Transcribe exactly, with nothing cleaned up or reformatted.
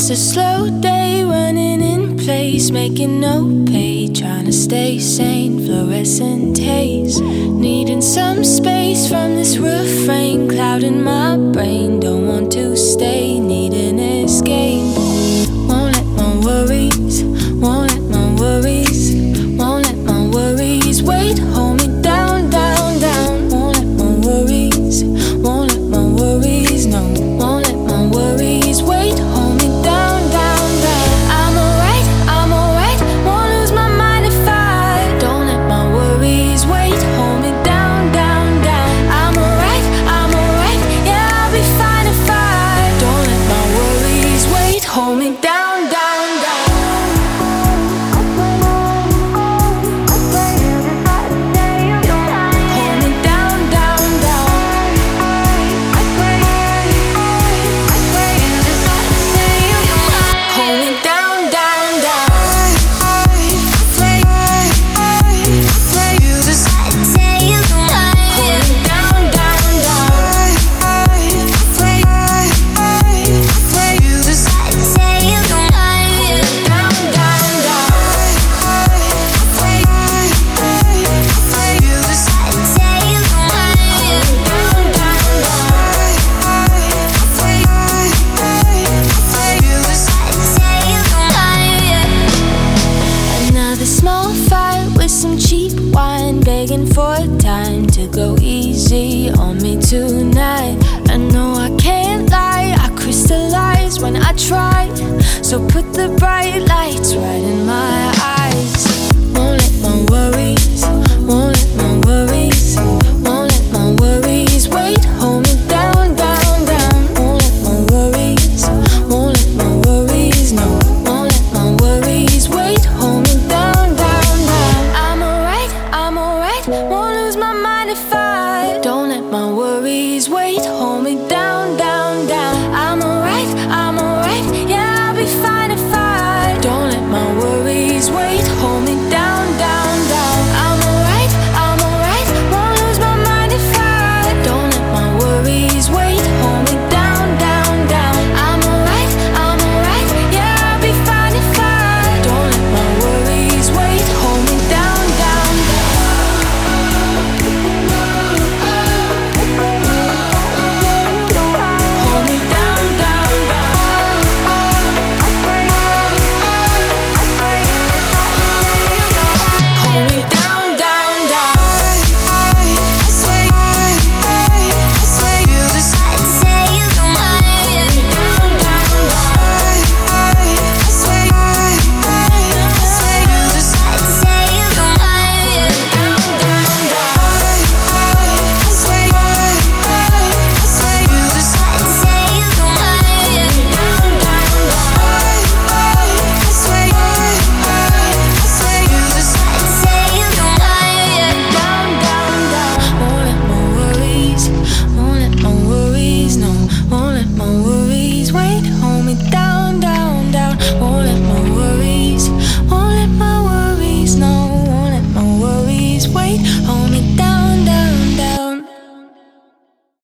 Just a slow day running in place, making no pay, trying to stay sane, fluorescent haze. Needing some space from this refrain, clouding my brain. Don't want to stay, need an escape. Won't let my worries, won't let my worries, won't let my worries wait, hold me down, down, down. Won't let my worries, won't let my worries, no. Won't let my worries wait, hold me down, down, down. I'm alright, I'm alright, won't lose my mind if I don't let my worries wait, hold me down, down, down. I'm alright, I'm alright, yeah, I'll be fine if I don't let my worries wait, hold me down, down, down. Small fight with some cheap wine, begging for time to go easy on me tonight. I know I can't lie, I crystallize when I try, so put the bright lights right in my eyes. Won't let my worries,